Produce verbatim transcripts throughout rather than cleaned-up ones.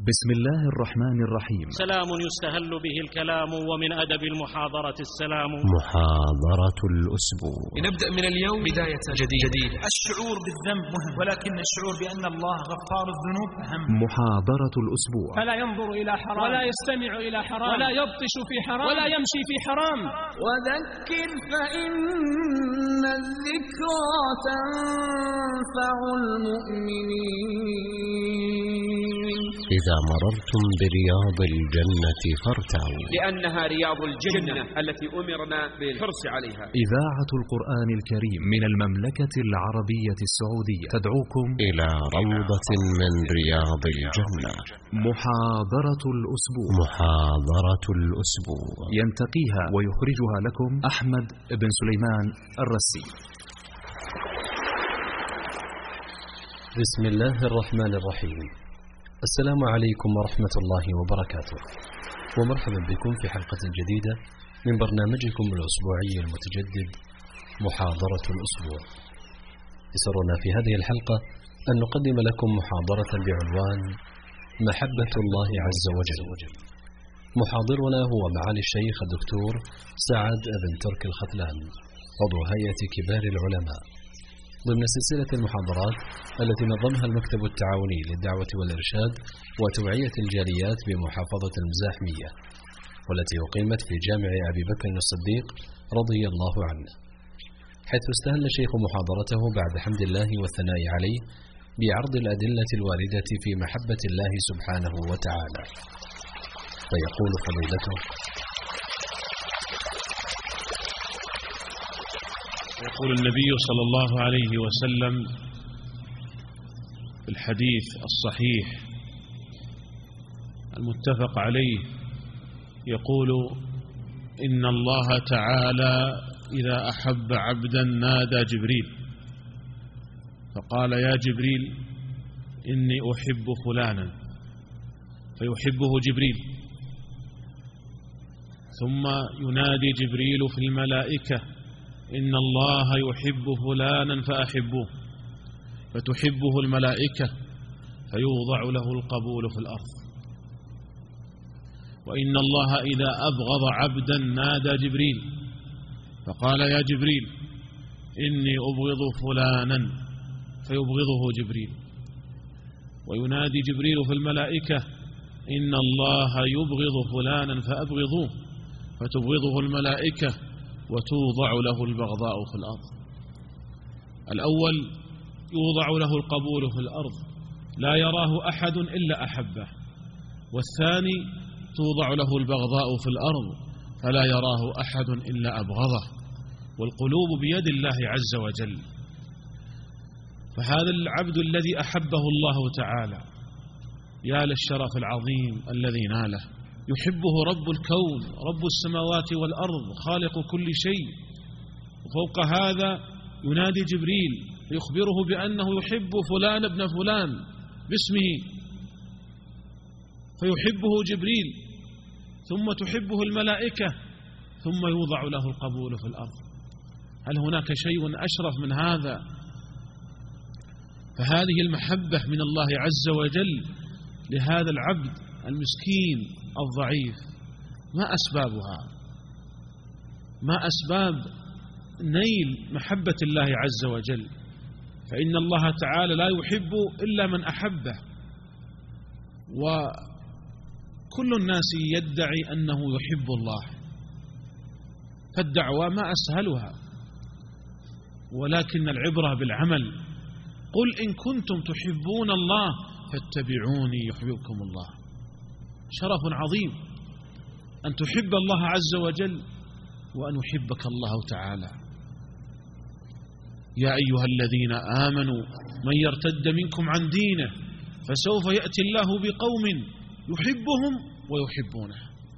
بسم الله الرحمن الرحيم. سلام يستهل به الكلام، ومن أدب المحاضرة السلام. محاضرة الأسبوع. لنبدأ من اليوم بداية جديدة. الشعور بالذنب مهم، ولكن الشعور بأن الله غفار الذنوب أهم. محاضرة الأسبوع. فلا ينظر إلى حرام، ولا يستمع إلى حرام، ولا يبطش في حرام، ولا يمشي في حرام. وذكر فإن الذكرى تنفع المؤمنين. إذا مررتم برياض الجنة فارتعوا، لأنها رياض الجنة التي أمرنا بالحرص عليها. إذاعة القرآن الكريم من المملكة العربية السعودية تدعوكم إلى روضة من رياض الجنة. محاضرة الأسبوع. محاضرة الأسبوع ينتقيها ويخرجها لكم أحمد بن سليمان الرسي. بسم الله الرحمن الرحيم. السلام عليكم ورحمة الله وبركاته، ومرحبا بكم في حلقة جديدة من برنامجكم الأسبوعي المتجدد محاضرة الأسبوع. يسرنا في هذه الحلقة أن نقدم لكم محاضرة بعنوان محبة الله عز وجل. محاضرنا هو معالي الشيخ الدكتور سعد بن ترك الختلان، عضو هيئة كبار العلماء، ضمن سلسلة المحاضرات التي نظمها المكتب التعاوني للدعوة والإرشاد وتوعية الجاليات بمحافظة المزاحمية، والتي أقيمت في جامع أبي بكر الصديق رضي الله عنه، حيث استهل الشيخ محاضرته بعد حمد الله والثناء عليه بعرض الأدلة الواردة في محبة الله سبحانه وتعالى. فيقول فضيلته: يقول النبي صلى الله عليه وسلم في الحديث الصحيح المتفق عليه، يقول: إن الله تعالى إذا أحب عبدا نادى جبريل فقال: يا جبريل إني أحب فلانا، فيحبه جبريل، ثم ينادي جبريل في الملائكة: إن الله يحب فلانا فأحبوه، فتحبه الملائكة فيوضع له القبول في الأرض. وإن الله إذا أبغض عبدا نادى جبريل فقال: يا جبريل إني أبغض فلانا، فيبغضه جبريل، وينادي جبريل في الملائكة: إن الله يبغض فلانا فأبغضوه، فتبغضه الملائكة وتوضع له البغضاء في الأرض. الأول يوضع له القبول في الأرض لا يراه أحد إلا أحبه، والثاني توضع له البغضاء في الأرض فلا يراه أحد إلا أبغضه. والقلوب بيد الله عز وجل. فهذا العبد الذي أحبه الله تعالى يا للشرف العظيم الذي ناله، يحبه رب الكون، رب السماوات والأرض، خالق كل شيء. وفوق هذا ينادي جبريل يخبره بأنه يحب فلان ابن فلان باسمه، فيحبه جبريل، ثم تحبه الملائكة، ثم يوضع له القبول في الأرض. هل هناك شيء أشرف من هذا؟ فهذه المحبة من الله عز وجل لهذا العبد المسكين الضعيف، ما أسبابها؟ ما أسباب نيل محبة الله عز وجل؟ فإن الله تعالى لا يحب إلا من أحبه، وكل الناس يدعي أنه يحب الله، فالدعوة ما أسهلها، ولكن العبرة بالعمل. قل إن كنتم تحبون الله فاتبعوني يحببكم الله. شرف عظيم أن تحب الله عز وجل وأن يحبك الله تعالى. يا أيها الذين آمنوا من يرتد منكم عن دينه فسوف يأتي الله بقوم يحبهم ويحبونه،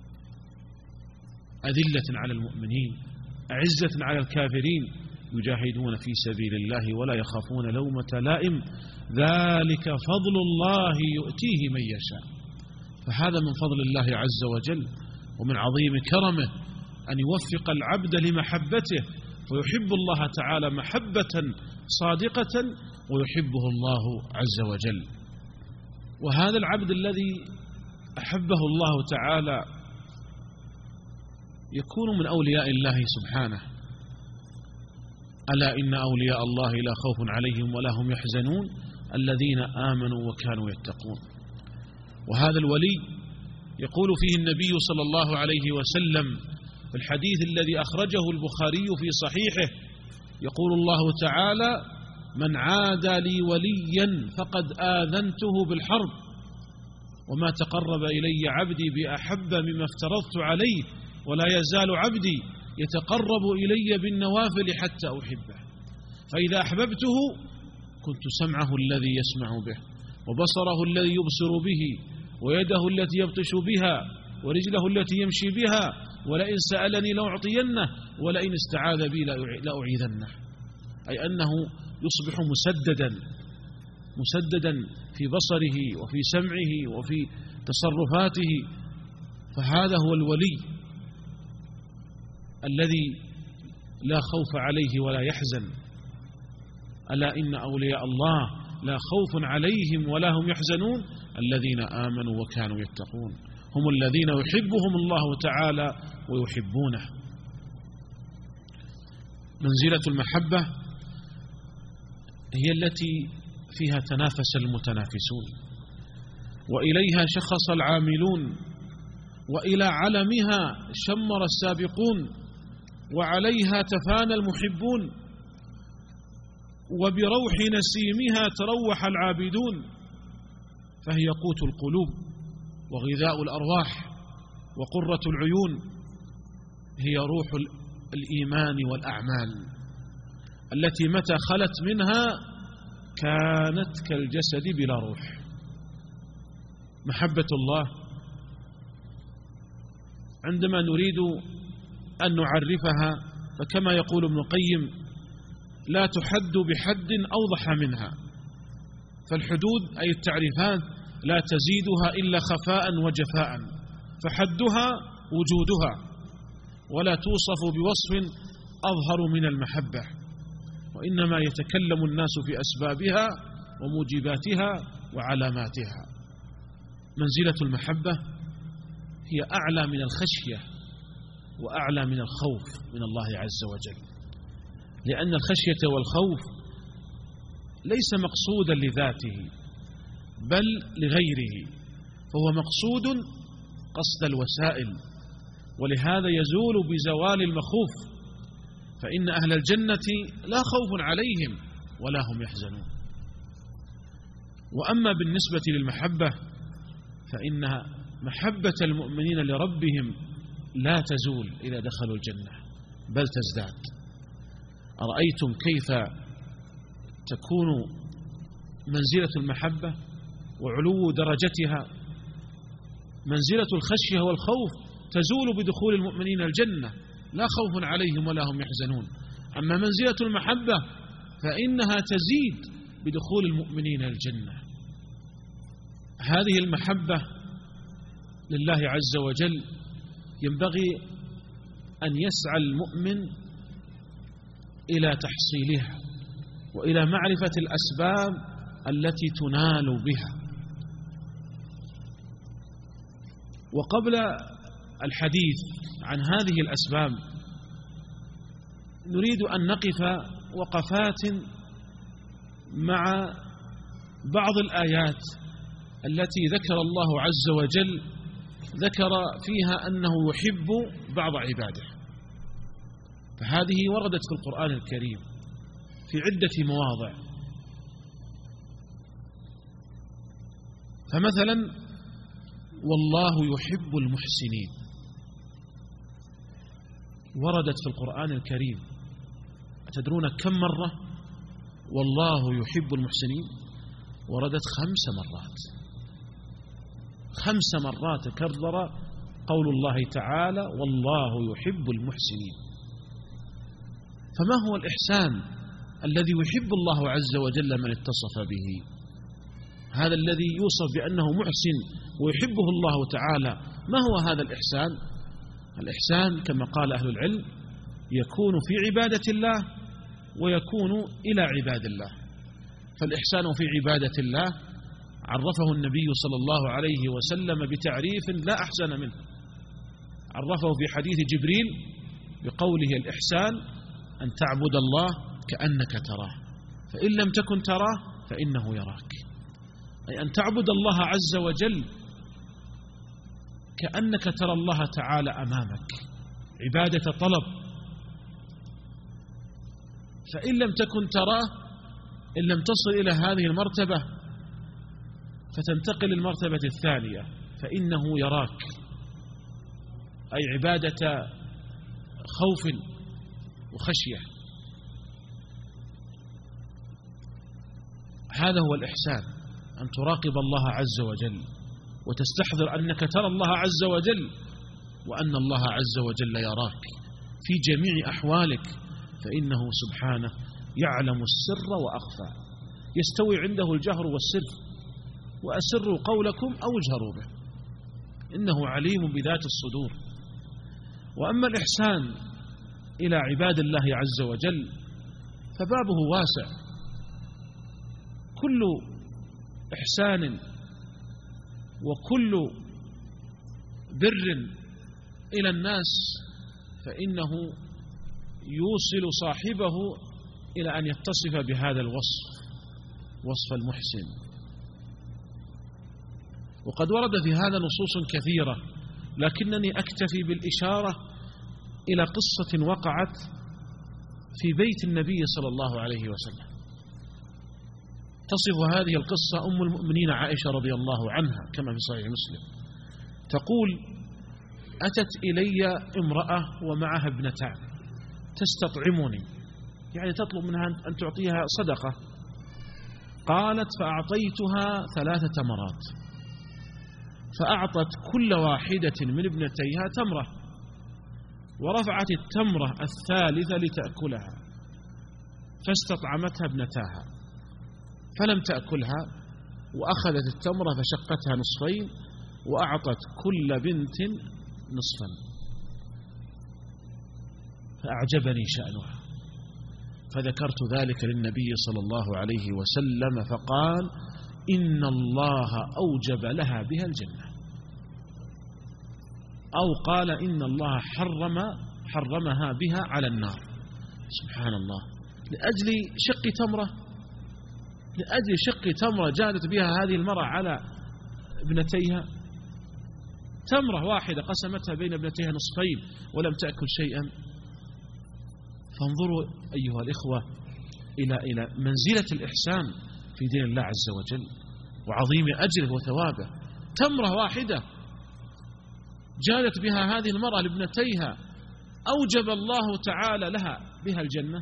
أذلة على المؤمنين أعزة على الكافرين، يجاهدون في سبيل الله ولا يخافون لومة لائم، ذلك فضل الله يؤتيه من يشاء. فهذا من فضل الله عز وجل ومن عظيم كرمه أن يوفق العبد لمحبته، فيحب الله تعالى محبة صادقة ويحبه الله عز وجل. وهذا العبد الذي أحبه الله تعالى يكون من أولياء الله سبحانه. ألا إن أولياء الله لا خوف عليهم ولا هم يحزنون الذين آمنوا وكانوا يتقون. وهذا الولي يقول فيه النبي صلى الله عليه وسلم في الحديث الذي أخرجه البخاري في صحيحه، يقول الله تعالى: من عادى لي وليا فقد آذنته بالحرب، وما تقرب إلي عبدي بأحب مما افترضت عليه، ولا يزال عبدي يتقرب إلي بالنوافل حتى أحبه، فإذا أحببته كنت سمعه الذي يسمع به، وبصره الذي يبصر به، ويده التي يبطش بها، ورجله التي يمشي بها، ولئن سألني لأعطينه، ولئن استعاذ بي لأعيذنه. أي أنه يصبح مسددا مسددا في بصره وفي سمعه وفي تصرفاته. فهذا هو الولي الذي لا خوف عليه ولا يحزن. ألا إن أولياء الله لا خوف عليهم ولا هم يحزنون الذين آمنوا وكانوا يتقون، هم الذين يحبهم الله تعالى ويحبونه. منزلة المحبة هي التي فيها تنافس المتنافسون، وإليها شخص العاملون، وإلى علمها شمر السابقون، وعليها تفانى المحبون، وبروح نسيمها تروح العابدون، فهي قوت القلوب وغذاء الأرواح وقرة العيون، هي روح الإيمان والأعمال التي متى خلت منها كانت كالجسد بلا روح. محبة الله عندما نريد أن نعرفها فكما يقول ابن القيم: لا تحد بحد أوضح منها، فالحدود أي التعريفات لا تزيدها إلا خفاء وجفاء، فحدها وجودها، ولا توصف بوصف أظهر من المحبة، وإنما يتكلم الناس في أسبابها وموجباتها وعلاماتها. منزلة المحبة هي أعلى من الخشية وأعلى من الخوف من الله عز وجل، لأن الخشية والخوف ليس مقصودا لذاته بل لغيره، فهو مقصود قصد الوسائل، ولهذا يزول بزوال المخوف، فإن أهل الجنة لا خوف عليهم ولا هم يحزنون. وأما بالنسبة للمحبة فإنها محبة المؤمنين لربهم لا تزول إذا دخلوا الجنة بل تزداد. أرأيتم كيف تكون منزلة المحبة وعلو درجتها؟ منزلة الخشية والخوف تزول بدخول المؤمنين الجنة، لا خوف عليهم ولا هم يحزنون. أما منزلة المحبة فإنها تزيد بدخول المؤمنين الجنة. هذه المحبة لله عز وجل ينبغي أن يسعى المؤمن إلى تحصيلها وإلى معرفة الأسباب التي تنال بها. وقبل الحديث عن هذه الأسباب نريد أن نقف وقفات مع بعض الآيات التي ذكر الله عز وجل ذكر فيها أنه يحب بعض عباده، فهذه وردت في القرآن الكريم في عدة مواضع. فمثلا والله يحب المحسنين وردت في القرآن الكريم، أتدرون كم مرة والله يحب المحسنين؟ وردت خمس مرات خمس مرات كرر قول الله تعالى والله يحب المحسنين. فما هو الإحسان الذي يحب الله عز وجل من اتصف به؟ هذا الذي يوصف بأنه محسن ويحبه الله تعالى، ما هو هذا الإحسان؟ الإحسان كما قال أهل العلم يكون في عبادة الله ويكون إلى عباد الله. فالإحسان في عبادة الله عرفه النبي صلى الله عليه وسلم بتعريف لا أحسن منه، عرفه في حديث جبريل بقوله الإحسان أن تعبد الله كأنك تراه فإن لم تكن تراه فإنه يراك، أي أن تعبد الله عز وجل كأنك ترى الله تعالى أمامك، عبادة طلب. فإن لم تكن تراه، إن لم تصل إلى هذه المرتبة فتنتقل للمرتبة الثانية فإنه يراك، أي عبادة خوف وخشية. هذا هو الإحسان، أن تراقب الله عز وجل وتستحضر أنك ترى الله عز وجل وأن الله عز وجل يراك في جميع أحوالك، فإنه سبحانه يعلم السر وأخفى، يستوي عنده الجهر والسر، وأسروا قولكم أو اجهروا به إنه عليم بذات الصدور. وأما الإحسان إلى عباد الله عز وجل فبابه واسع، كل إحسان وكل بر إلى الناس فإنه يوصل صاحبه إلى أن يتصف بهذا الوصف، وصف المحسن. وقد ورد في هذا نصوص كثيرة، لكنني أكتفي بالإشارة إلى قصة وقعت في بيت النبي صلى الله عليه وسلم. تصف هذه القصة أم المؤمنين عائشة رضي الله عنها كما في صحيح مسلم، تقول: أتت إلي امرأة ومعها ابنتان تستطعمني، يعني تطلب منها أن تعطيها صدقة. قالت: فأعطيتها ثلاث تمرات، فأعطت كل واحدة من ابنتيها تمرة، ورفعت التمرة الثالثة لتأكلها، فاستطعمتها ابنتاها فلم تأكلها، وأخذت التمرة فشقتها نصفين وأعطت كل بنت نصفا، فأعجبني شأنها، فذكرت ذلك للنبي صلى الله عليه وسلم فقال: إن الله أوجب لها بها الجنة، أو قال إن الله حرم حرمها بها على النار. سبحان الله، لأجل شق تمرة، لأجل شق تمرة جادت بها هذه المرأة على ابنتيها، تمرة واحدة قسمتها بين ابنتيها نصفين ولم تأكل شيئا. فانظروا أيها الإخوة إلى إلى منزلة الإحسان في دين الله عز وجل وعظيم أجره وثوابه. تمرة واحدة جادت بها هذه المرأة لابنتيها أوجب الله تعالى لها بها الجنة،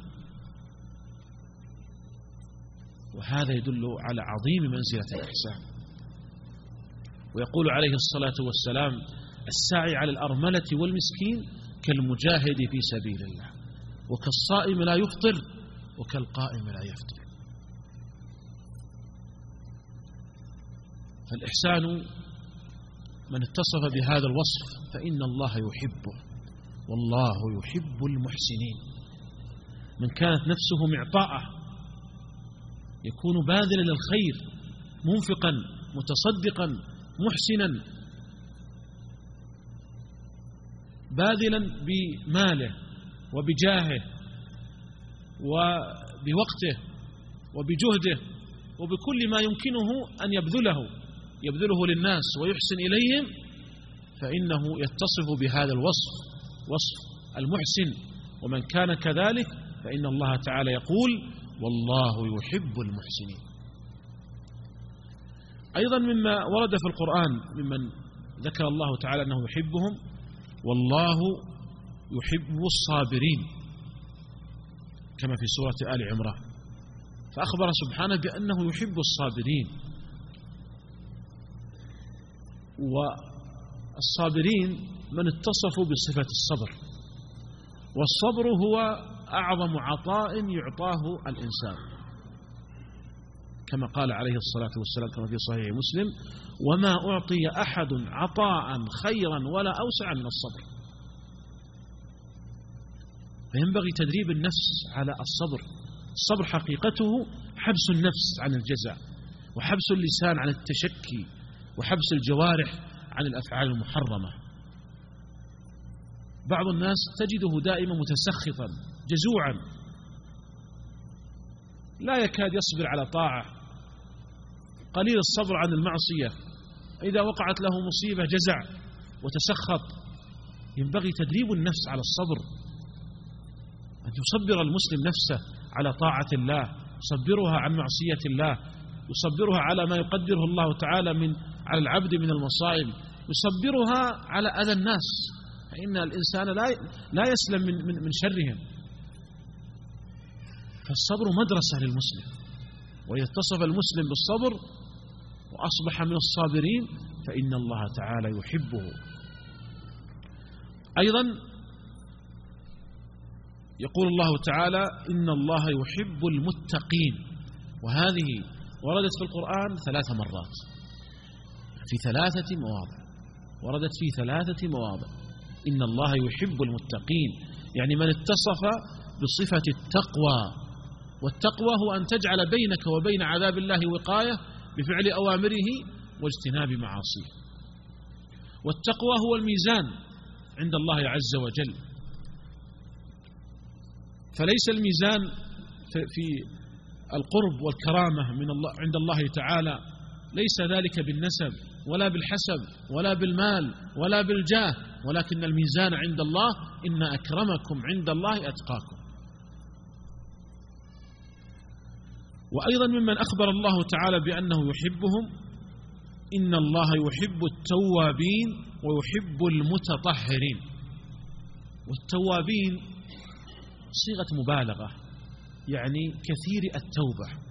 وهذا يدل على عظيم منزلة الإحسان. ويقول عليه الصلاة والسلام: الساعي على الأرملة والمسكين كالمجاهد في سبيل الله، وكالصائم لا يفطر وكالقائم لا يفطر. فالإحسان من اتصف بهذا الوصف فإن الله يحبه، والله يحب المحسنين. من كانت نفسه معطاءة يكون باذلا للخير، منفقا متصدقا محسنا، باذلا بماله وبجاهه وبوقته وبجهده وبكل ما يمكنه أن يبذله يبذله للناس ويحسن إليهم، فإنه يتصف بهذا الوصف، وصف المحسن. ومن كان كذلك فإن الله تعالى يقول: والله يحب المحسنين. أيضا مما ورد في القرآن ممن ذكر الله تعالى أنه يحبهم: والله يحب الصابرين، كما في سورة آل عمران، فأخبر سبحانه بأنه يحب الصابرين. والصابرين من اتصفوا بصفة الصبر، والصبر هو أعظم عطاء يعطاه الإنسان، كما قال عليه الصلاة والسلام كما في صحيح مسلم: وما أعطي أحد عطاء خيرا ولا أوسع من الصبر. فينبغي تدريب النفس على الصبر. الصبر حقيقته حبس النفس عن الجزاء وحبس اللسان عن التشكي، وحبس الجوارح عن الأفعال المحرمة. بعض الناس تجده دائما متسخطا جزوعا، لا يكاد يصبر على طاعة، قليل الصبر عن المعصية، إذا وقعت له مصيبة جزع وتسخط. ينبغي تدريب النفس على الصبر، أن يصبر المسلم نفسه على طاعة الله، يصبرها عن معصية الله، يصبرها على ما يقدره الله تعالى من على العبد من المصائب، يصبرها على أذى الناس، فإن الإنسان لا لا يسلم من من, من شرهم. فالصبر مدرسة للمسلم، وإذا اتصف المسلم بالصبر وأصبح من الصابرين فإن الله تعالى يحبه. أيضا يقول الله تعالى إن الله يحب المتقين، وهذه وردت في القرآن ثلاث مرات في ثلاثة مواضع، وردت في ثلاثة مواضع إن الله يحب المتقين، يعني من اتصف بصفة التقوى. والتقوى هو أن تجعل بينك وبين عذاب الله وقاية بفعل أوامره واجتناب معاصيه. والتقوى هو الميزان عند الله عز وجل، فليس الميزان في القرب والكرامة من الله عند الله تعالى، ليس ذلك بالنسب ولا بالحسب ولا بالمال ولا بالجاه، ولكن الميزان عند الله إن أكرمكم عند الله أتقاكم. وأيضا ممن أخبر الله تعالى بأنه يحبهم إن الله يحب التوابين ويحب المتطهرين. والتوابين صيغة مبالغة، يعني كثير التوبة.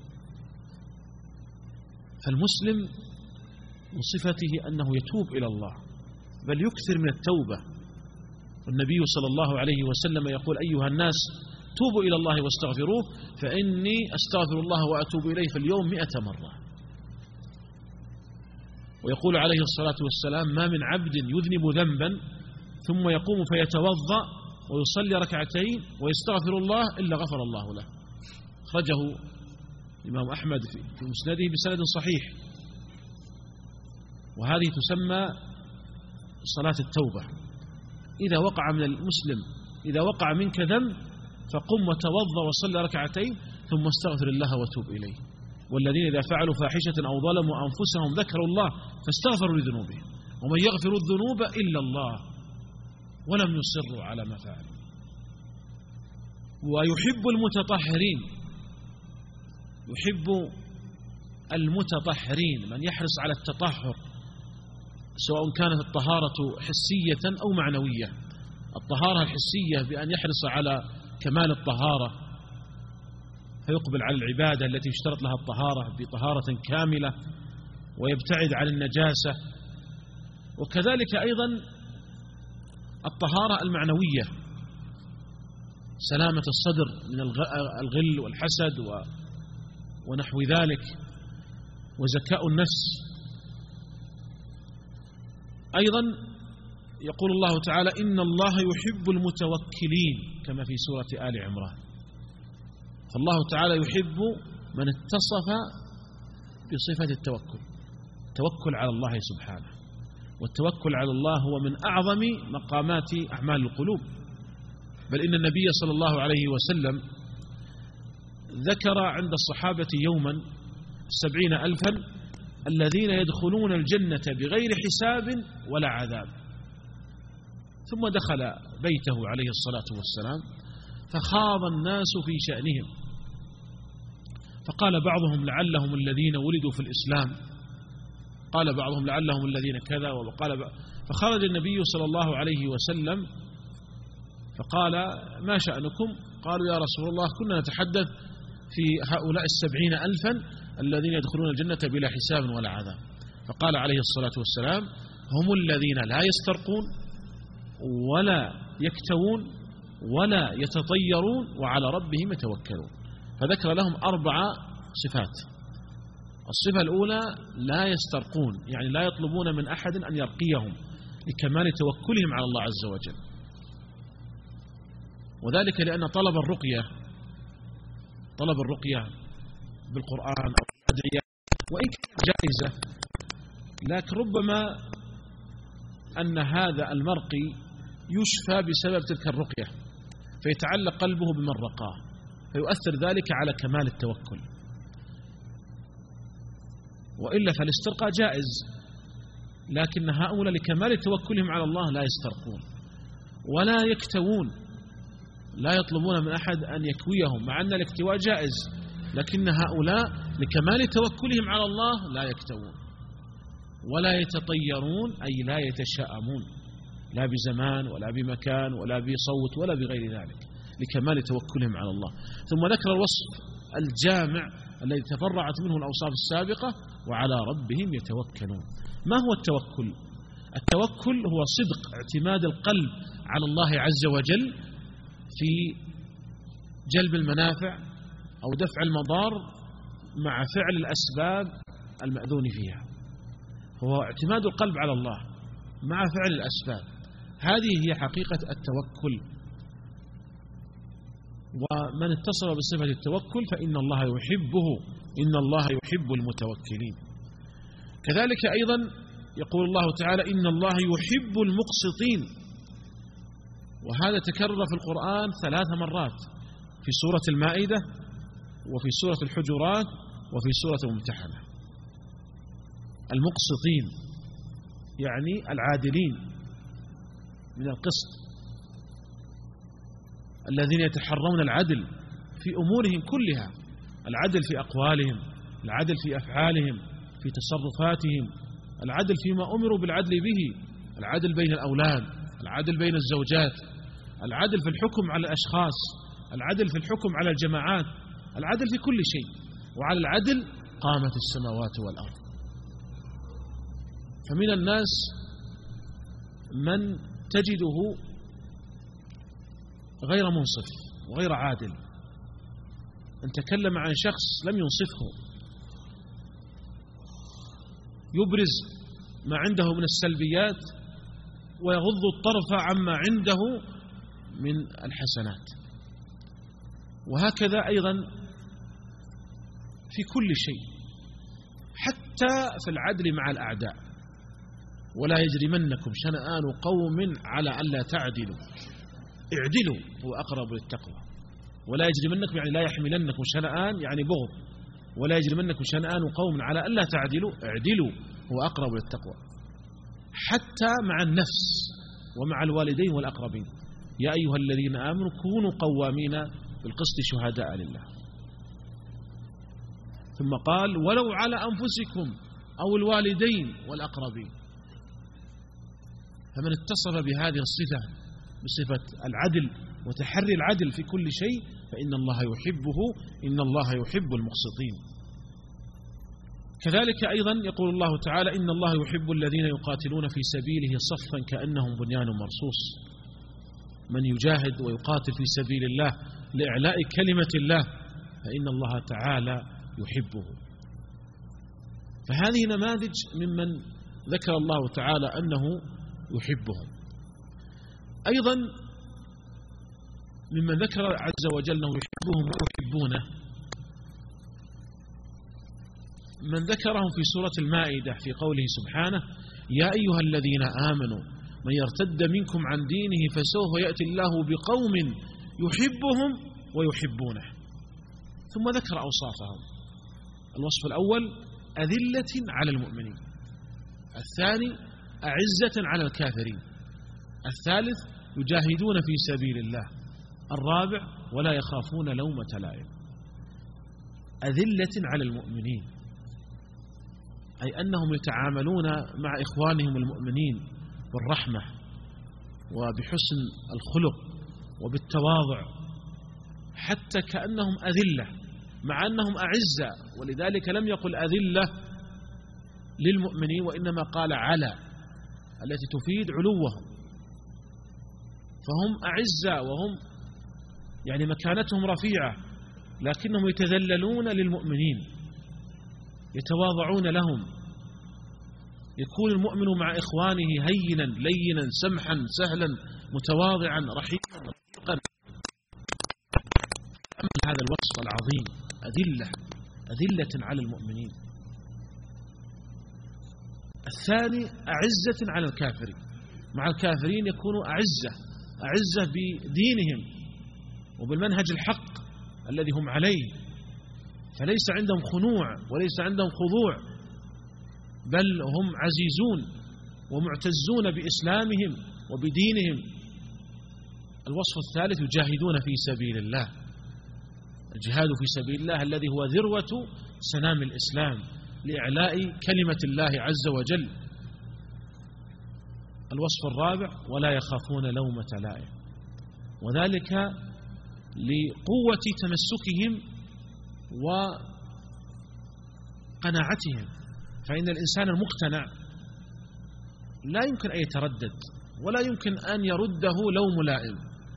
فالمسلم من صفته أنه يتوب إلى الله، بل يكثر من التوبة. والنبي صلى الله عليه وسلم يقول أيها الناس توبوا إلى الله واستغفروه فإني أستغفر الله وأتوب إليه في اليوم مئة مرة. ويقول عليه الصلاة والسلام ما من عبد يذنب ذنبا ثم يقوم فيتوضأ ويصلي ركعتين ويستغفر الله إلا غفر الله له. أخرجه الإمام أحمد في مسنده بسند صحيح. وهذه تسمى صلاة التوبة. إذا وقع من المسلم إذا وقع منك ذنب فقم وتوضأ وصلي ركعتين ثم استغفر الله وتوب إليه. والذين إذا فعلوا فاحشة أو ظلموا أنفسهم ذكروا الله فاستغفروا لذنوبهم ومن يغفر الذنوب إلا الله ولم يصروا على ما فعلوا. ويحب المتطهرين، يحب المتطهرين، من يحرص على التطهر سواء كانت الطهارة حسية أو معنوية. الطهارة الحسية بأن يحرص على كمال الطهارة فيقبل على العبادة التي اشترط لها الطهارة بطهارة كاملة ويبتعد عن النجاسة. وكذلك أيضا الطهارة المعنوية، سلامة الصدر من الغل والحسد ونحو ذلك، وزكاء النفس. أيضا يقول الله تعالى إن الله يحب المتوكلين كما في سورة آل عمران. فالله تعالى يحب من اتصف بصفة التوكل، التوكل على الله سبحانه. والتوكل على الله هو من أعظم مقامات أعمال القلوب. بل إن النبي صلى الله عليه وسلم ذكر عند الصحابة يوما سبعين ألفا الذين يدخلون الجنة بغير حساب ولا عذاب، ثم دخل بيته عليه الصلاة والسلام فخاض الناس في شأنهم، فقال بعضهم لعلهم الذين ولدوا في الإسلام، قال بعضهم لعلهم الذين كذا، وقال ب... فخرج النبي صلى الله عليه وسلم فقال ما شأنكم؟ قالوا يا رسول الله كنا نتحدث في هؤلاء السبعين ألفا الذين يدخلون الجنة بلا حساب ولا عذاب. فقال عليه الصلاة والسلام هم الذين لا يسترقون ولا يكتوون ولا يتطيرون وعلى ربهم يتوكلون. فذكر لهم أربع صفات. الصفة الأولى لا يسترقون، يعني لا يطلبون من أحد أن يرقيهم لكمال توكلهم على الله عز وجل. وذلك لأن طلب الرقية طلب الرقية بالقرآن أو الأدعية وإن كانت جائزة، لكن ربما أن هذا المرقي يشفى بسبب تلك الرقية فيتعلق قلبه بمن رقاه، فيؤثر ذلك على كمال التوكل. وإلا فالاسترقاء جائز، لكن هؤلاء لكمال توكلهم على الله لا يسترقون ولا يكتوون، لا يطلبون من أحد أن يكويهم، مع أن الاكتواء جائز، لكن هؤلاء لكمال توكلهم على الله لا يكتوون ولا يتطيرون، أي لا يتشاءمون، لا بزمان ولا بمكان ولا بصوت ولا بغير ذلك، لكمال توكلهم على الله. ثم ذكر الوصف الجامع الذي تفرعت منه الأوصاف السابقة: وعلى ربهم يتوكلون. ما هو التوكل؟ التوكل هو صدق اعتماد القلب على الله عز وجل في جلب المنافع أو دفع المضار مع فعل الأسباب المأذون فيها. هو اعتماد القلب على الله مع فعل الأسباب، هذه هي حقيقة التوكل. ومن اتصف بصفة التوكل فإن الله يحبه، إن الله يحب المتوكلين. كذلك أيضا يقول الله تعالى: إن الله يحب المقسطين، وهذا تكرر في القرآن ثلاث مرات، في سورة المائدة وفي سورة الحجرات وفي سورة الممتحنة. المقسطين يعني العادلين من القسط، الذين يتحرون العدل في أمورهم كلها، العدل في أقوالهم، العدل في أفعالهم، في تصرفاتهم، العدل فيما أمروا بالعدل به، العدل بين الأولاد، العدل بين الزوجات، العدل في الحكم على الأشخاص، العدل في الحكم على الجماعات، العدل في كل شيء. وعلى العدل قامت السماوات والأرض. فمن الناس من تجده غير منصف وغير عادل، أن تكلم عن شخص لم ينصفه، يبرز ما عنده من السلبيات ويغض الطرف عما عنده من الحسنات. وهكذا أيضا في كل شيء، حتى في العدل مع الأعداء: ولا يجرمنكم شنآن قوم على ألا تعدلوا اعدلوا هو أقرب للتقوى. ولا يجرمنكم يعني لا يحملنكم شنآن يعني بغض، ولا يجرمنكم شنآن قوم على ألا تعدلوا اعدلوا هو أقرب للتقوى. حتى مع النفس ومع الوالدين والأقربين: يا أيها الذين آمنوا كونوا قوامين بالقسط شهداء لله. ثم قال: ولو على أنفسكم أو الوالدين والأقربين. فمن اتصف بهذه الصفة، بصفة العدل وتحري العدل في كل شيء، فإن الله يحبه، إن الله يحب المقسطين. كذلك أيضا يقول الله تعالى: إن الله يحب الذين يقاتلون في سبيله صفا كأنهم بنيان مرصوص. من يجاهد ويقاتل في سبيل الله لإعلاء كلمة الله فإن الله تعالى يحبه. فهذه نماذج ممن ذكر الله تعالى أنه يحبهم. أيضا ممن ذكر عز وجل أنه يحبهم ويحبونه من ذكرهم في سورة المائدة في قوله سبحانه: يا أيها الذين آمنوا من يرتد منكم عن دينه فسوف يأتي الله بقوم يحبهم ويحبونه. ثم ذكر أوصافهم: الوصف الأول أذلة على المؤمنين، الثاني أعزة على الكافرين، الثالث يجاهدون في سبيل الله، الرابع ولا يخافون لومة لائم. أذلة على المؤمنين أي أنهم يتعاملون مع إخوانهم المؤمنين بالرحمة وبحسن الخلق وبالتواضع، حتى كأنهم أذلة مع أنهم أعزة. ولذلك لم يقل أذلة للمؤمنين وإنما قال على، التي تفيد علوهم. فهم أعزة وهم يعني مكانتهم رفيعة، لكنهم يتذللون للمؤمنين، يتواضعون لهم. يكون المؤمن مع إخوانه هينا لينا سمحا سهلا متواضعا رحيما رقيقا. أما هذا الوصف العظيم: أذلة أذلة على المؤمنين. الثاني أعزة على الكافرين، مع الكافرين يكونوا أعزة أعزة بدينهم وبالمنهج الحق الذي هم عليه، فليس عندهم خنوع وليس عندهم خضوع، بل هم عزيزون ومعتزون بإسلامهم وبدينهم. الوصف الثالث يجاهدون في سبيل الله، الجهاد في سبيل الله الذي هو ذروة سنام الإسلام لإعلاء كلمة الله عز وجل. الوصف الرابع ولا يخافون لومة لائم، وذلك لقوة تمسكهم وقناعتهم، فإن الإنسان المقتنع لا يمكن أن يتردد ولا يمكن أن يرده لوم لائم،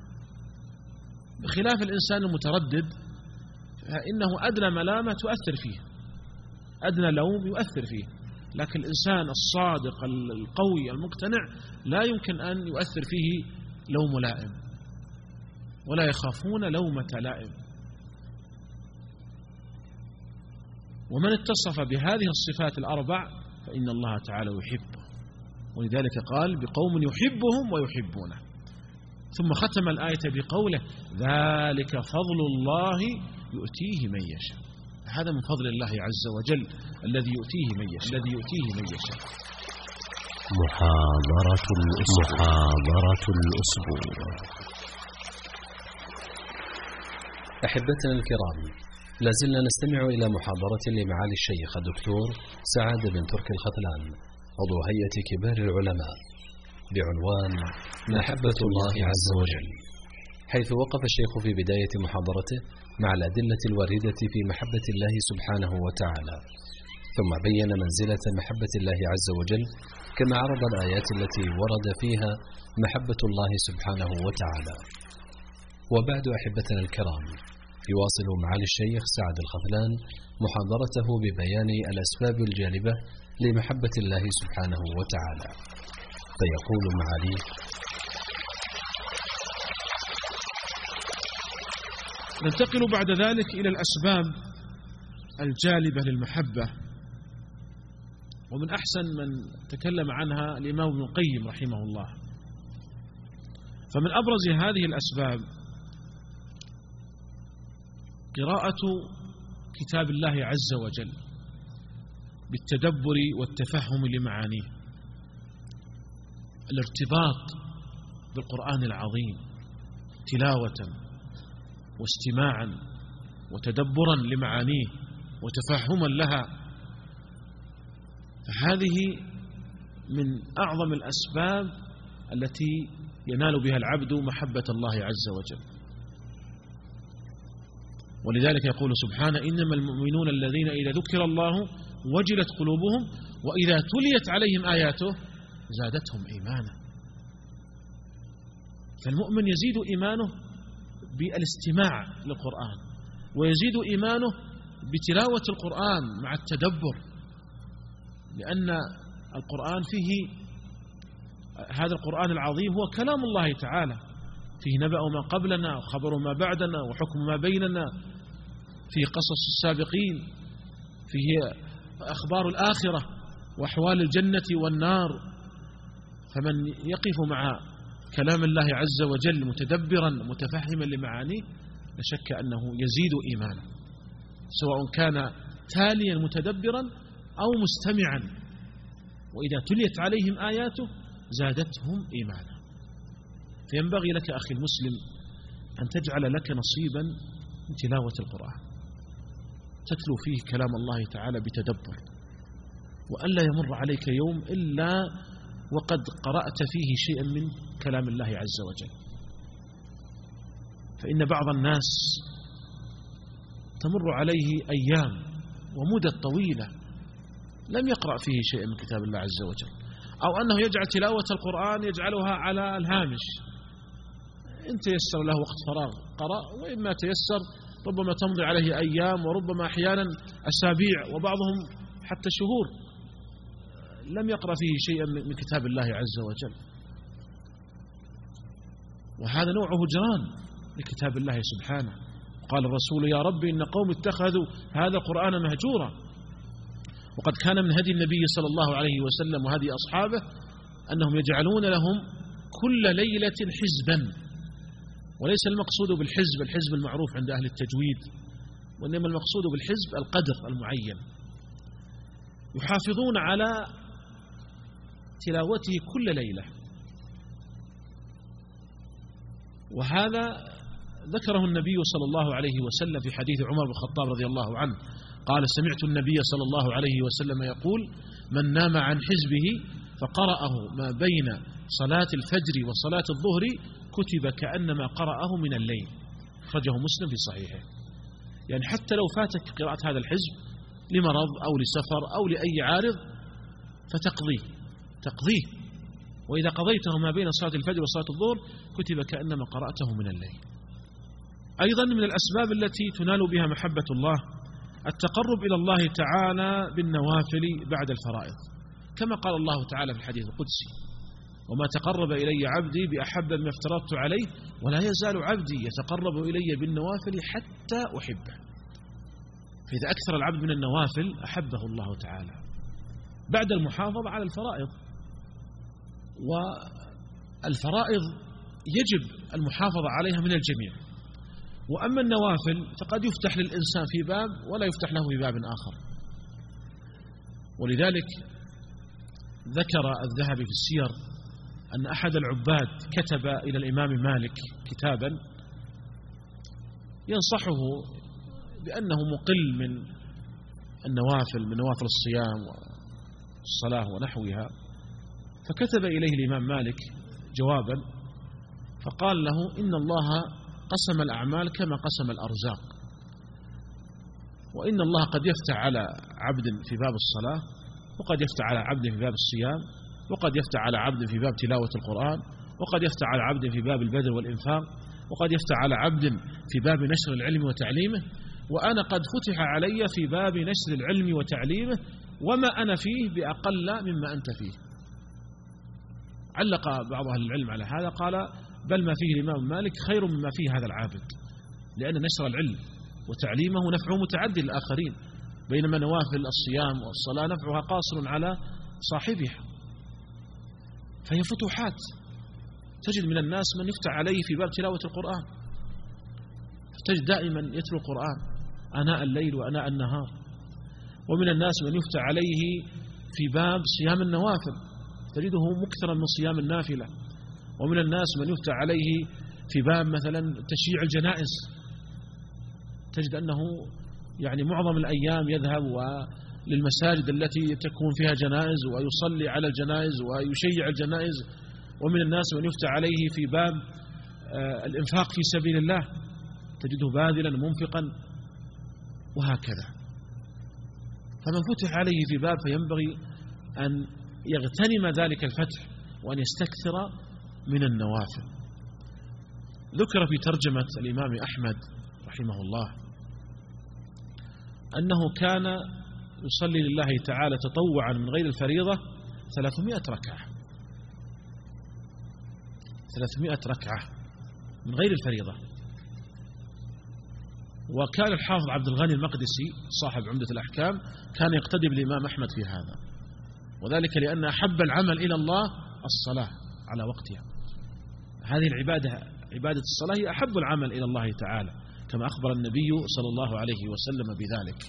بخلاف الإنسان المتردد فإنه أدنى ملامة تؤثر فيه، أدنى لوم يؤثر فيه، لكن الإنسان الصادق القوي المقتنع لا يمكن أن يؤثر فيه لوم لائم. ولا يخافون لومة لائم. ومن اتصف بهذه الصفات الأربع فإن الله تعالى يحبه، ولذلك قال بقوم يحبهم ويحبونه، ثم ختم الآية بقوله ذلك فضل الله يؤتيه من يشاء. هذا من فضل الله عز وجل الذي يؤتيه من يشاء الذي يؤتيه من يشاء. محاضرة محاضرة الأسبوع. أحبتنا الكرام، لازلنا نستمع إلى محاضرة لمعالي الشيخ الدكتور سعد بن تركي الختلان عضو هيئة كبار العلماء بعنوان محبة الله عز وجل، حيث وقف الشيخ في بداية محاضرته مع الأدلة الواردة في محبة الله سبحانه وتعالى، ثم بين منزلة محبة الله عز وجل كما عرض الآيات التي ورد فيها محبة الله سبحانه وتعالى. وبعد أحبتنا الكرام، يواصل معالي الشيخ سعد الختلان محاضرته ببيان الأسباب الجالبة لمحبة الله سبحانه وتعالى، فيقول معالي: ننتقل بعد ذلك إلى الأسباب الجالبة للمحبة، ومن أحسن من تكلم عنها الإمام ابن القيم رحمه الله. فمن أبرز هذه الأسباب قراءة كتاب الله عز وجل بالتدبر والتفهم لمعانيه، الارتباط بالقرآن العظيم تلاوة واستماعا وتدبرا لمعانيه وتفهما لها، فهذه من أعظم الأسباب التي ينال بها العبد محبة الله عز وجل. ولذلك يقول سبحانه: إنما المؤمنون الذين إذا ذكر الله وجلت قلوبهم وإذا تليت عليهم آياته زادتهم إيمانا. فالمؤمن يزيد إيمانه بالاستماع للقرآن، ويزيد إيمانه بتلاوة القرآن مع التدبر، لأن القرآن فيه هذا القرآن العظيم هو كلام الله تعالى، فيه نبأ ما قبلنا وخبر ما بعدنا وحكم ما بيننا، فيه قصص السابقين، فيه أخبار الآخرة وأحوال الجنة والنار. فمن يقف مع كلام الله عز وجل متدبرا متفهما لمعانيه لا شك أنه يزيد إيمانه، سواء كان تاليا متدبرا أو مستمعا، وإذا تليت عليهم آياته زادتهم إيمانا. فينبغي لك أخي المسلم أن تجعل لك نصيبا من تلاوة القرآن، تتلو فيه كلام الله تعالى بتدبر، وألا يمر عليك يوم إلا وقد قرأت فيه شيئا من كلام الله عز وجل. فإن بعض الناس تمر عليه أيام ومدة طويلة لم يقرأ فيه شيئا من كتاب الله عز وجل، أو أنه يجعل تلاوة القرآن يجعلها على الهامش، إن تيسر له وقت فراغ قرأ، وإما تيسر ربما تمضي عليه أيام وربما أحيانا أسابيع وبعضهم حتى شهور لم يقرأ فيه شيئا من كتاب الله عز وجل، وهذا نوع هجران لكتاب الله سبحانه. قال الرسول: يا رب إن قوم اتخذوا هذا القرآن مهجورا. وقد كان من هدي النبي صلى الله عليه وسلم وهدي أصحابه أنهم يجعلون لهم كل ليلة حزبا، وليس المقصود بالحزب الحزب المعروف عند أهل التجويد، وإنما المقصود بالحزب القدر المعين، يحافظون على تلاوته كل ليلة. وهذا ذكره النبي صلى الله عليه وسلم في حديث عمر بن الخطاب رضي الله عنه قال: سمعت النبي صلى الله عليه وسلم يقول: من نام عن حزبه فقرأه ما بين صلاة الفجر وصلاة الظهر كتب كأنما قرأه من الليل. أخرجه مسلم في صحيحه. يعني حتى لو فاتك قراءة هذا الحزب لمرض أو لسفر أو لأي عارض فتقضيه تقضيه وإذا قضيته ما بين صلاة الفجر وصلاة الظهر كتب كأنما قرأته من الليل. أيضا من الأسباب التي تنال بها محبة الله التقرب إلى الله تعالى بالنوافل بعد الفرائض، كما قال الله تعالى في الحديث القدسي: وما تقرب إلي عبدي بأحب مما افترضت عليه ولا يزال عبدي يتقرب إلي بالنوافل حتى أحبه. فإذا أكثر العبد من النوافل أحبه الله تعالى بعد المحافظة على الفرائض. والفرائض يجب المحافظة عليها من الجميع، وأما النوافل فقد يفتح للإنسان في باب ولا يفتح له في باب آخر. ولذلك ذكر الذهبي في السير أن أحد العباد كتب إلى الإمام مالك كتابا ينصحه بأنه مقل من النوافل من نوافل الصيام والصلاة ونحوها، فكتب إليه الإمام مالك جوابا فقال له: إن الله قسم الأعمال كما قسم الأرزاق، وإن الله قد يفتح على عبد في باب الصلاة، وقد يفتح على عبد في باب الصيام، وقد يفتح على عبد في باب تلاوة القرآن، وقد يفتح على عبد في باب البذل والإنفاق، وقد يفتح على عبد في باب نشر العلم وتعليمه، وأنا قد فتح علي في باب نشر العلم وتعليمه وما أنا فيه بأقل مما أنت فيه. علق بعض أهل العلم على هذا قال: بل ما فيه الإمام مالك خير مما فيه هذا العابد، لأن نشر العلم وتعليمه نفعه متعدي للآخرين، بينما نوافل الصيام والصلاة نفعها قاصر على صاحبها. فهي فتوحات، تجد من الناس من يفتح عليه في باب تلاوة القرآن، تجد دائما يتلو القرآن آناء الليل وآناء النهار، ومن الناس من يفتح عليه في باب صيام النوافل، تجده مكثرا من صيام النافلة، ومن الناس من يفتح عليه في باب مثلا تشييع الجنائز، تجد أنه يعني معظم الأيام يذهب للمساجد التي تكون فيها جنائز ويصلي على الجنائز ويشيع الجنائز، ومن الناس من يفتح عليه في باب الإنفاق في سبيل الله، تجده باذلا منفقا، وهكذا. فمن فتح عليه في باب فينبغي أن يغتنم ذلك الفتح وأن يستكثر من النوافل. ذكر في ترجمة الإمام أحمد رحمه الله أنه كان يصلي لله تعالى تطوعا من غير الفريضة ثلاثمائة ركعة ثلاثمائة ركعة من غير الفريضة. وكان الحافظ عبد الغني المقدسي صاحب عمدة الأحكام كان يقتدي بالإمام أحمد في هذا، وذلك لأن أحب العمل إلى الله الصلاة على وقتها. هذه العبادة عبادة الصلاة هي أحب العمل إلى الله تعالى، كما أخبر النبي صلى الله عليه وسلم بذلك.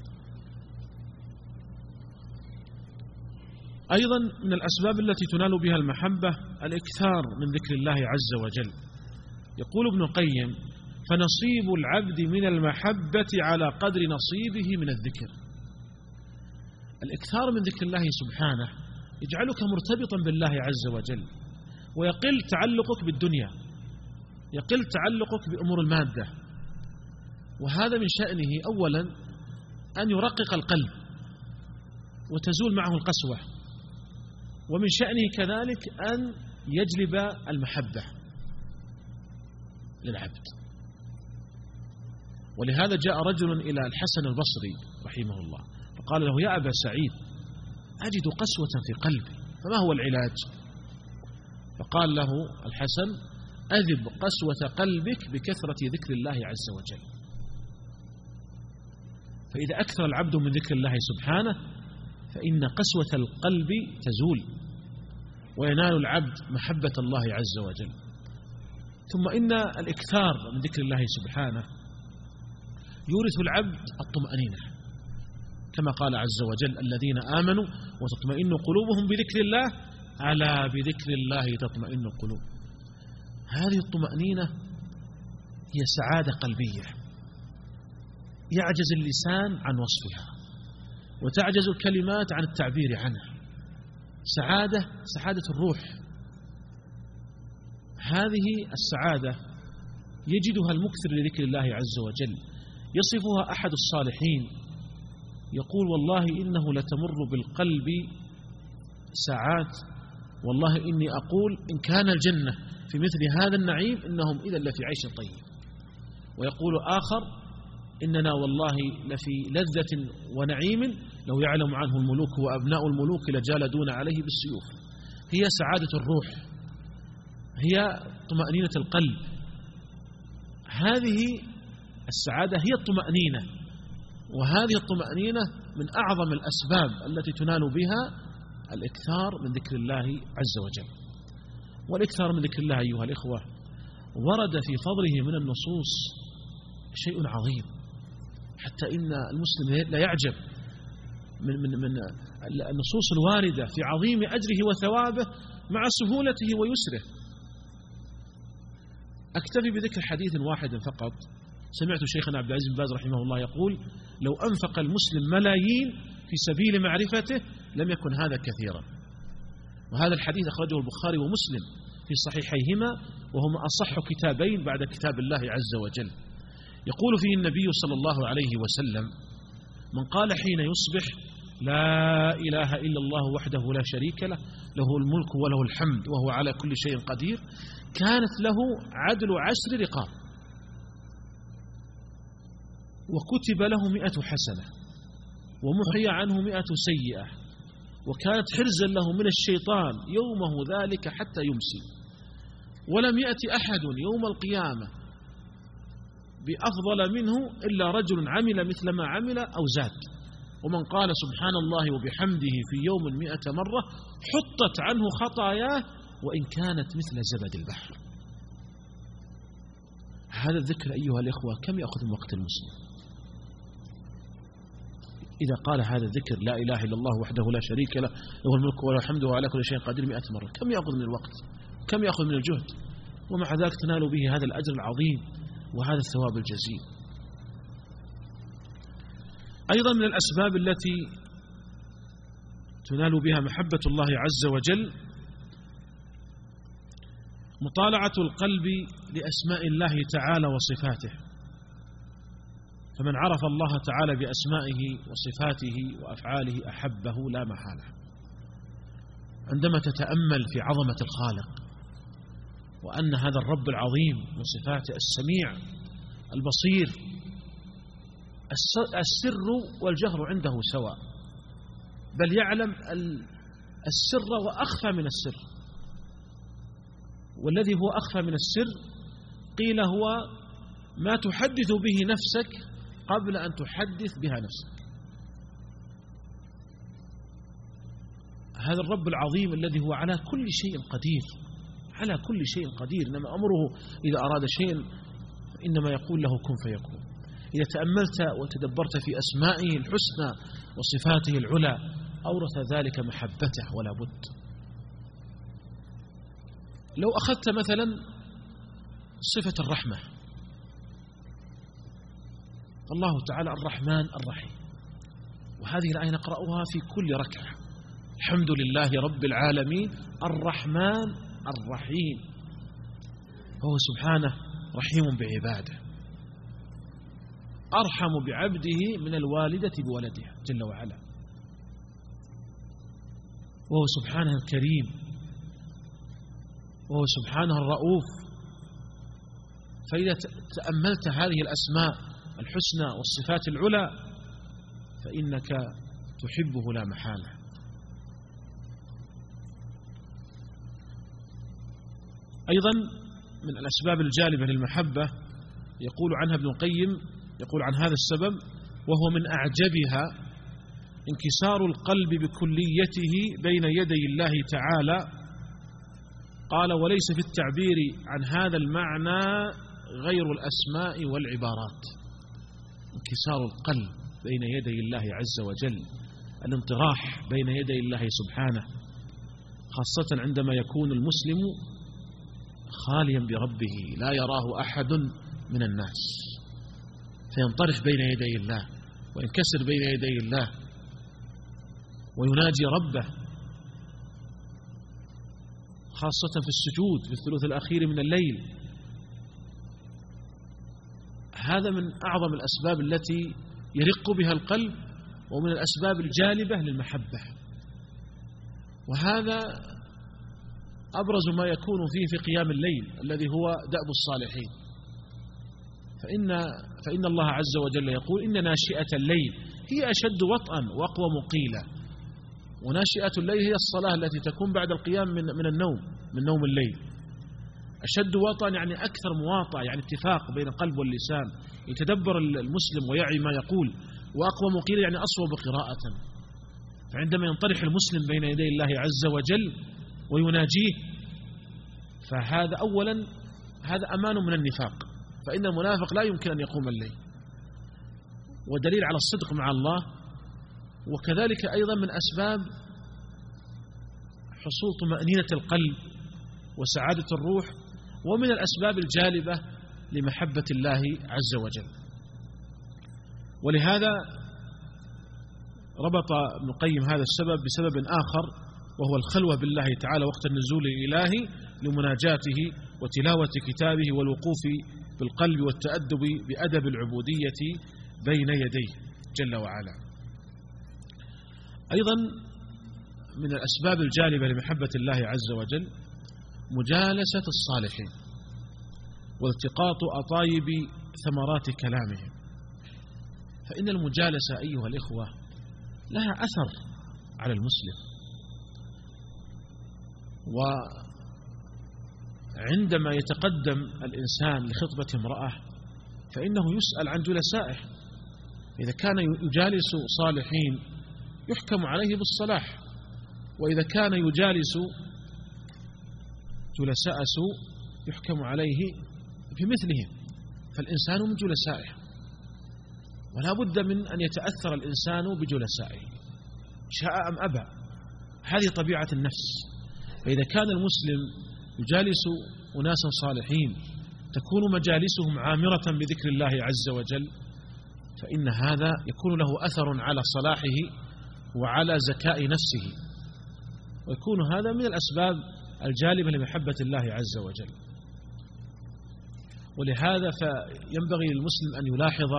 أيضا من الأسباب التي تنال بها المحبة الإكثار من ذكر الله عز وجل. يقول ابن القيم: فنصيب العبد من المحبة على قدر نصيبه من الذكر. الإكثار من ذكر الله سبحانه يجعلك مرتبطا بالله عز وجل، ويقل تعلقك بالدنيا، يقل تعلقك بأمور المادة. وهذا من شأنه أولا أن يرقق القلب وتزول معه القسوة، ومن شأنه كذلك أن يجلب المحبة للعبد. ولهذا جاء رجل إلى الحسن البصري رحمه الله فقال له: يا أبا سعيد، أجد قسوة في قلبي، فما هو العلاج؟ فقال له الحسن: أذب قسوة قلبك بكثرة ذكر الله عز وجل. فإذا أكثر العبد من ذكر الله سبحانه فإن قسوة القلب تزول وينال العبد محبة الله عز وجل. ثم إن الإكثار من ذكر الله سبحانه يورث العبد الطمأنينة، كما قال عز وجل: الذين آمنوا وتطمئن قلوبهم بذكر الله، ألا بذكر الله تطمئن القلوب. هذه الطمأنينة هي سعادة قلبية يعجز اللسان عن وصفها وتعجز الكلمات عن التعبير عنها. سعادة سعادة الروح. هذه السعادة يجدها المكثر لذكر الله عز وجل. يصفها أحد الصالحين يقول: والله إنه لتمر بالقلب ساعات والله إني أقول إن كان الجنة في مثل هذا النعيم إنهم إذا لفي عيش طيب. ويقول آخر: إننا والله لفي لذة ونعيم لو يعلم عنه الملوك وأبناء الملوك لجالدون عليه بالسيوف. هي سعادة الروح، هي طمأنينة القلب. هذه السعادة هي الطمأنينة، وهذه الطمأنينة من أعظم الأسباب التي تنال بها الإكثار من ذكر الله عز وجل. والإكثار من ذكر الله أيها الإخوة ورد في فضله من النصوص شيء عظيم، حتى إن المسلم لا يعجب من, من, من النصوص الواردة في عظيم أجره وثوابه مع سهولته ويسره. أكتفي بذكر حديث واحد فقط. سمعت شيخنا عبد العزيز بن باز رحمه الله يقول: لو أنفق المسلم ملايين في سبيل معرفته لم يكن هذا كثيرا. وهذا الحديث أخرجه البخاري ومسلم في صحيحيهما، وهما أصح كتابين بعد كتاب الله عز وجل. يقول فيه النبي صلى الله عليه وسلم: من قال حين يصبح لا إله إلا الله وحده لا شريك له له الملك وله الحمد وهو على كل شيء قدير، كانت له عدل عشر رقاب، وكتب له مئة حسنة، ومحي عنه مئة سيئة، وكانت حرزا له من الشيطان يومه ذلك حتى يمسي، ولم يأتي أحد يوم القيامة بأفضل منه إلا رجل عمل مثل ما عمل أو زاد. ومن قال سبحان الله وبحمده في يوم مئة مرة حطت عنه خطاياه وإن كانت مثل زبد البحر. هذا الذكر أيها الإخوة كم يأخذ من وقت المسلم؟ إذا قال هذا الذكر لا إله إلا الله وحده لا شريك له له الملك وله الحمد وهو على كل شيء قدير مئة مرة، كم يأخذ من الوقت؟ كم يأخذ من الجهد؟ ومع ذلك تنال به هذا الأجر العظيم وهذا الثواب الجزيل. أيضا من الأسباب التي تنال بها محبة الله عز وجل مطالعة القلب لأسماء الله تعالى وصفاته. فمن عرف الله تعالى بأسمائه وصفاته وأفعاله أحبه لا محالة. عندما تتأمل في عظمة الخالق وأن هذا الرب العظيم وصفاته السميع البصير، السر والجهر عنده سواء، بل يعلم السر وأخفى من السر. والذي هو أخفى من السر قيل هو ما تحدث به نفسك قبل أن تحدث بها نفسك. هذا الرب العظيم الذي هو على كل شيء قدير، على كل شيء قدير، إنما أمره إذا أراد شيء إنما يقول له كن فيكون. إذا تأملت وتدبرت في أسمائه الحسنى وصفاته العلى أورث ذلك محبته ولا بد. لو أخذت مثلا صفة الرحمة، الله تعالى الرحمن الرحيم، وهذه الآية نقرأها في كل ركعة: الحمد لله رب العالمين الرحمن الرحيم. وهو سبحانه رحيم بعباده، أرحم بعبده من الوالدة بولدها جل وعلا. وهو سبحانه الكريم، وهو سبحانه الرؤوف. فإذا تأملت هذه الأسماء الحسنى والصفات العلى فإنك تحبه لا محالة. أيضا من الأسباب الجالبة للمحبة يقول عنها ابن القيم، يقول عن هذا السبب: وهو من أعجبها انكسار القلب بكليته بين يدي الله تعالى. قال: وليس في التعبير عن هذا المعنى غير الأسماء والعبارات. انكسار القلب بين يدي الله عز وجل، الانطراح بين يدي الله سبحانه، خاصة عندما يكون المسلم خاليا بربه لا يراه أحد من الناس، فينطرح بين يدي الله وينكسر بين يدي الله ويناجي ربه، خاصة في السجود في الثلث الأخير من الليل. هذا من أعظم الأسباب التي يرق بها القلب، ومن الأسباب الجالبة للمحبة. وهذا أبرز ما يكون فيه في قيام الليل الذي هو دأب الصالحين. فإن, فإن الله عز وجل يقول: إن ناشئة الليل هي أشد وطئا وأقوى مقيلا. وناشئة الليل هي الصلاة التي تكون بعد القيام من, من النوم من نوم الليل. أشد وطئا يعني أكثر مواطأة، يعني اتفاق بين القلب واللسان، يتدبر المسلم ويعي ما يقول. وأقوى مقيلا يعني أصوب قراءة. فعندما ينطرح المسلم بين يدي الله عز وجل ويناجيه، فهذا أولا هذا أمان من النفاق، فإن المنافق لا يمكن أن يقوم الليل، ودليل على الصدق مع الله. وكذلك أيضا من أسباب حصول طمأنينة القلب وسعادة الروح، ومن الأسباب الجالبة لمحبة الله عز وجل. ولهذا ربط ابن القيم هذا السبب بسبب آخر، وهو الخلوة بالله تعالى وقت النزول الإلهي لمناجاته وتلاوة كتابه والوقوف بالقلب والتأدب بأدب العبودية بين يديه جل وعلا. أيضا من الأسباب الجالبة لمحبة الله عز وجل مجالسة الصالحين والتقاط أطايب ثمرات كلامهم. فإن المجالسة أيها الإخوة لها أثر على المسلم. وعندما يتقدم الإنسان لخطبة امرأة فإنه يسأل عن جلسائه. إذا كان يجالس صالحين يحكم عليه بالصلاح، وإذا كان يجالس جلساء سوء يحكم عليه بمثلهم. فالإنسان من جلسائه، ولا بد من أن يتأثر الإنسان بجلسائه شاء أم أبى. هذه طبيعة النفس. فإذا كان المسلم يجالس أناسا صالحين تكون مجالسهم عامرة بذكر الله عز وجل، فإن هذا يكون له أثر على صلاحه وعلى زكاء نفسه، ويكون هذا من الأسباب الجالبة لمحبة الله عز وجل. ولهذا فينبغي للمسلم أن يلاحظ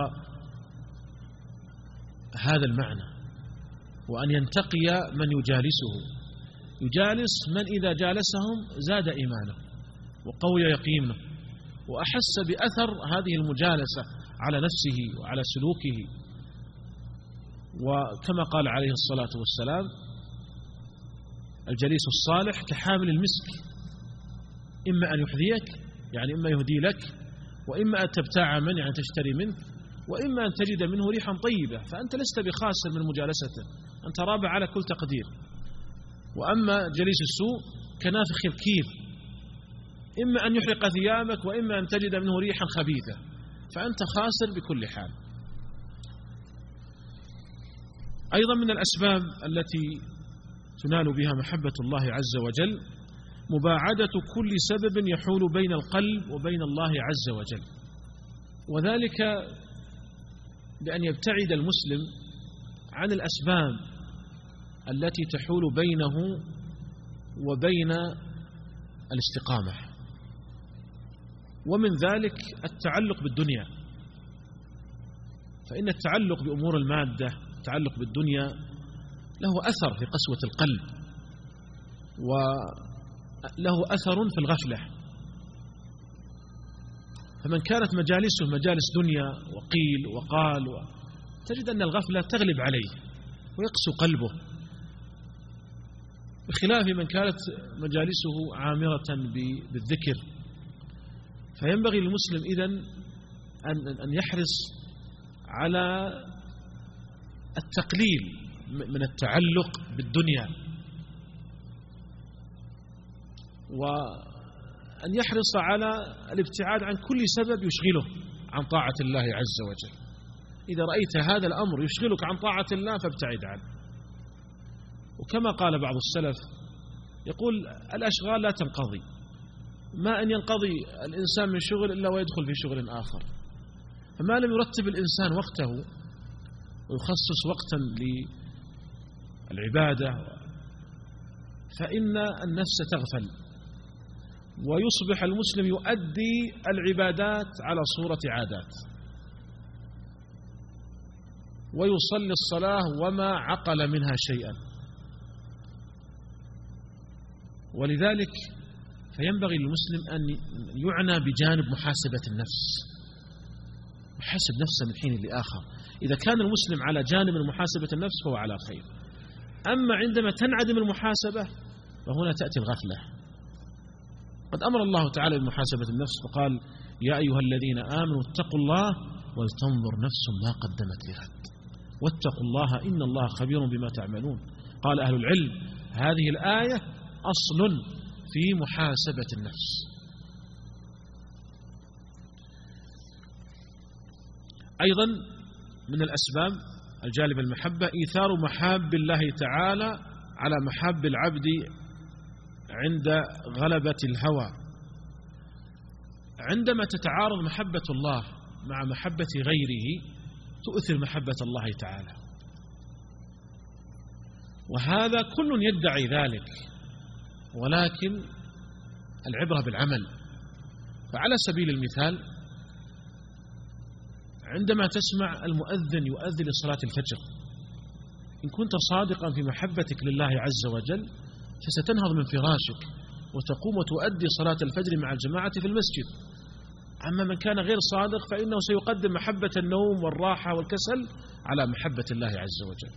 هذا المعنى، وأن ينتقي من يجالسه. يجالس من إذا جالسهم زاد إيمانه وقوي يقينه وأحس بأثر هذه المجالسة على نفسه وعلى سلوكه. وكما قال عليه الصلاة والسلام: الجليس الصالح كحامل المسك، إما أن يحذيك يعني إما يهدي لك، وإما أن تبتاع منه يعني تشتري منه، وإما أن تجد منه ريحا طيبة، فأنت لست بخاسر من مجالسته، أنت رابع على كل تقدير. وأما جليس السوء كنافخ الكير، إما أن يحرق ثيابك وإما أن تجد منه ريحا خبيثة، فأنت خاسر بكل حال. أيضا من الأسباب التي تنال بها محبة الله عز وجل مباعدة كل سبب يحول بين القلب وبين الله عز وجل، وذلك بأن يبتعد المسلم عن الأسباب التي تحول بينه وبين الاستقامة. ومن ذلك التعلق بالدنيا، فإن التعلق بأمور المادة، التعلق بالدنيا له أثر في قسوة القلب، وله أثر في الغفلة. فمن كانت مجالسه مجالس دنيا وقيل وقال و... تجد أن الغفلة تغلب عليه ويقسو قلبه، بخلاف من كانت مجالسه عامرة بالذكر. فينبغي للمسلم إذن أن يحرص على التقليل من التعلق بالدنيا، وأن يحرص على الابتعاد عن كل سبب يشغله عن طاعة الله عز وجل. إذا رأيت هذا الأمر يشغلك عن طاعة الله فابتعد عنه. وكما قال بعض السلف يقول الأشغال لا تنقضي، ما أن ينقضي الإنسان من شغل إلا ويدخل في شغل آخر. فما لم يرتب الإنسان وقته ويخصص وقتا للعبادة فإن النفس تغفل، ويصبح المسلم يؤدي العبادات على صورة عادات، ويصلي الصلاة وما عقل منها شيئا. ولذلك فينبغي للمسلم أن يعنى بجانب محاسبة النفس، يحاسب نفسه من حين لآخر. إذا كان المسلم على جانب من محاسبة النفس فهو على خير. أما عندما تنعدم المحاسبة فهنا تأتي الغفلة. قد أمر الله تعالى بمحاسبة النفس فقال يا أيها الذين آمنوا اتقوا الله ولتنظر نفس ما قدمت لغد واتقوا الله إن الله خبير بما تعملون. قال أهل العلم هذه الآية أصل في محاسبة النفس. أيضا من الأسباب الجالبة المحبة إيثار محاب الله تعالى على محاب العبد عند غلبة الهوى. عندما تتعارض محبة الله مع محبة غيره تؤثر محبة الله تعالى، وهذا كل يدعي ذلك، ولكن العبرة بالعمل. فعلى سبيل المثال عندما تسمع المؤذن يؤذن لصلاة الفجر، إن كنت صادقا في محبتك لله عز وجل فستنهض من فراشك وتقوم وتؤدي صلاة الفجر مع الجماعة في المسجد. أما من كان غير صادق فإنه سيقدم محبة النوم والراحة والكسل على محبة الله عز وجل.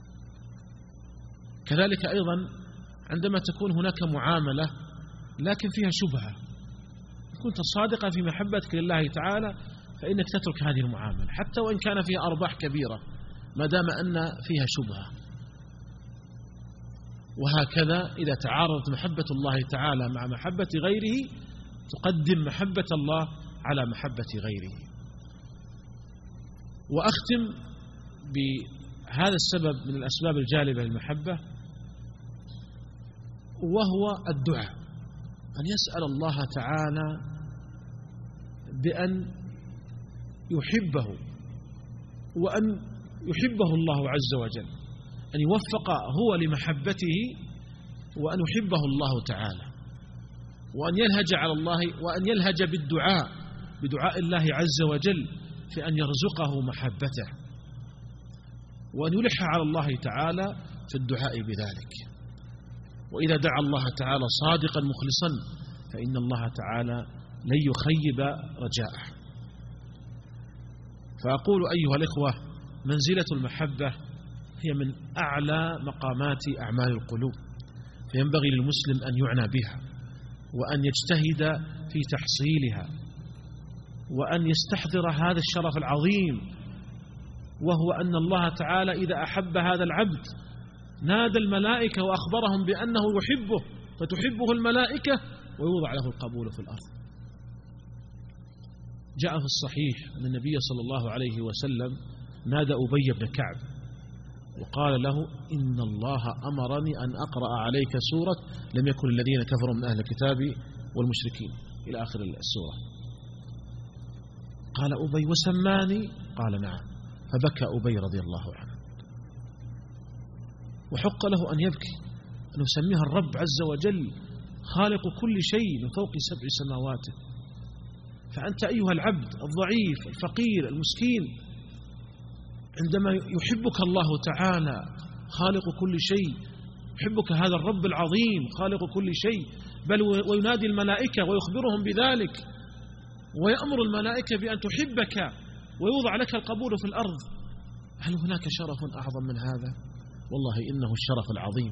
كذلك أيضا عندما تكون هناك معاملة لكن فيها شبهة، إن كنت صادقا في محبتك لله تعالى فإنك تترك هذه المعاملة حتى وإن كان فيها أرباح كبيرة ما دام أن فيها شبهة. وهكذا إذا تعارضت محبة الله تعالى مع محبة غيره تقدم محبة الله على محبة غيره. وأختم بهذا السبب من الأسباب الجالبة للمحبة، وهو الدعاء، أن يسأل الله تعالى بأن يحبه وأن يحبه الله عز وجل، أن يوفق هو لمحبته وأن يحبه الله تعالى، وأن يلهج على الله وأن يلهج بالدعاء بدعاء الله عز وجل في أن يرزقه محبته، وأن يلح على الله تعالى في الدعاء بذلك. وإذا دعا الله تعالى صادقا مخلصا فإن الله تعالى لن يخيب رجاءه. فأقول أيها الإخوة منزلة المحبة هي من أعلى مقامات أعمال القلوب، فينبغي للمسلم أن يعنى بها وأن يجتهد في تحصيلها وأن يستحضر هذا الشرف العظيم، وهو أن الله تعالى إذا أحب هذا العبد نادى الملائكة وأخبرهم بأنه يحبه فتحبه الملائكة ويوضع له القبول في الأرض. جاء في الصحيح أن النبي صلى الله عليه وسلم نادى أبي بن كعب وقال له إن الله أمرني أن أقرأ عليك سورة لم يكن الذين كفروا من أهل الكتاب والمشركين إلى آخر السورة. قال أبي وسماني؟ قال نعم، فبكى أبي رضي الله عنه، وحق له أن يبكي، أن يسميها الرب عز وجل خالق كل شيء من فوق سبع سماوات. فأنت أيها العبد الضعيف الفقير المسكين عندما يحبك الله تعالى خالق كل شيء، يحبك هذا الرب العظيم خالق كل شيء، بل وينادي الملائكة ويخبرهم بذلك ويأمر الملائكة بأن تحبك ويوضع لك القبول في الأرض، هل هناك شرف أعظم من هذا؟ والله إنه الشرف العظيم.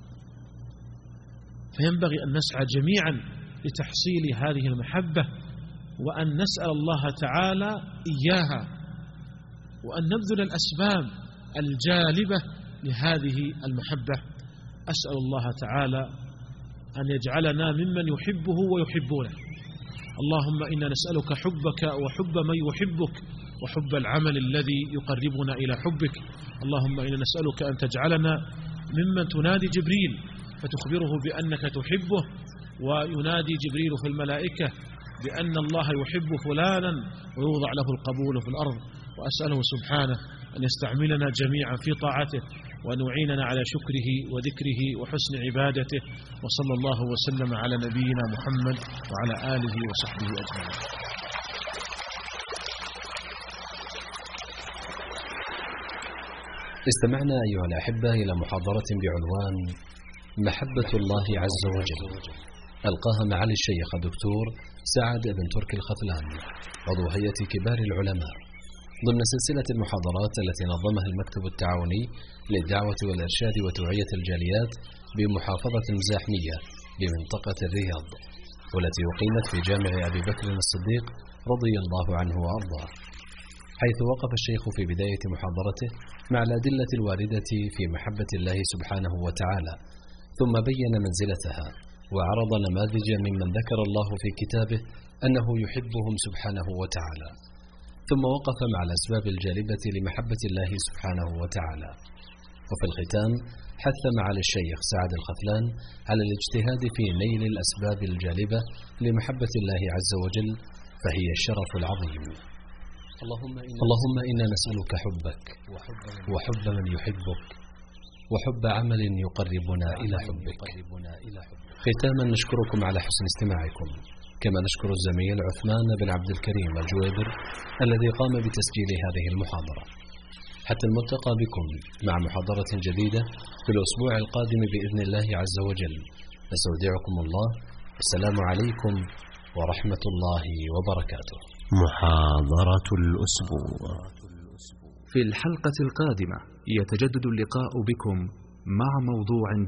فينبغي أن نسعى جميعا لتحصيل هذه المحبة وأن نسأل الله تعالى إياها، وأن نبذل الأسباب الجالبة لهذه المحبة. أسأل الله تعالى أن يجعلنا ممن يحبه ويحبونه. اللهم إنا نسألك حبك وحب من يحبك وحب العمل الذي يقربنا إلى حبك. اللهم إنا نسألك أن تجعلنا ممن تنادي جبريل فتخبره بأنك تحبه، وينادي جبريل في الملائكة بأن الله يحب فلانا ويوضع له القبول في الأرض. وأسأله سبحانه أن يستعملنا جميعا في طاعته وأن يعيننا على شكره وذكره وحسن عبادته. وصلى الله وسلم على نبينا محمد وعلى آله وصحبه أجمعين. استمعنا أيها الأحبة إلى محاضرة بعنوان محبة الله عز وجل، ألقاها معالي الشيخ الدكتور سعد بن تركي الخثلان عضو هيئة كبار العلماء ضمن سلسلة المحاضرات التي نظمها المكتب التعاوني للدعوة والإرشاد وتوعية الجاليات بمحافظة المزاحمية بمنطقة الرياض، والتي أقيمت في جامع أبي بكر الصديق رضي الله عنه وأرضاه، حيث وقف الشيخ في بداية محاضرته مع الأدلة الواردة في محبة الله سبحانه وتعالى، ثم بين منزلتها وعرض نماذج ممن ذكر الله في كتابه أنه يحبهم سبحانه وتعالى، ثم وقف مع الأسباب الجالبة لمحبة الله سبحانه وتعالى. وفي الختام حث معالي الشيخ سعد الخثلان على الاجتهاد في نيل الأسباب الجالبة لمحبة الله عز وجل، فهي الشرف العظيم. اللهم إنا نسألك حبك وحب من يحبك وحب عمل يقربنا إلى حبك. ختاما نشكركم على حسن استماعكم، كما نشكر الزميل عثمان بن عبد الكريم الجويبر الذي قام بتسجيل هذه المحاضرة. حتى الملتقى بكم مع محاضرة جديدة في الأسبوع القادم بإذن الله عز وجل، نستودعكم الله. السلام عليكم ورحمة الله وبركاته. محاضرة الأسبوع. في الحلقة القادمة يتجدد اللقاء بكم مع موضوع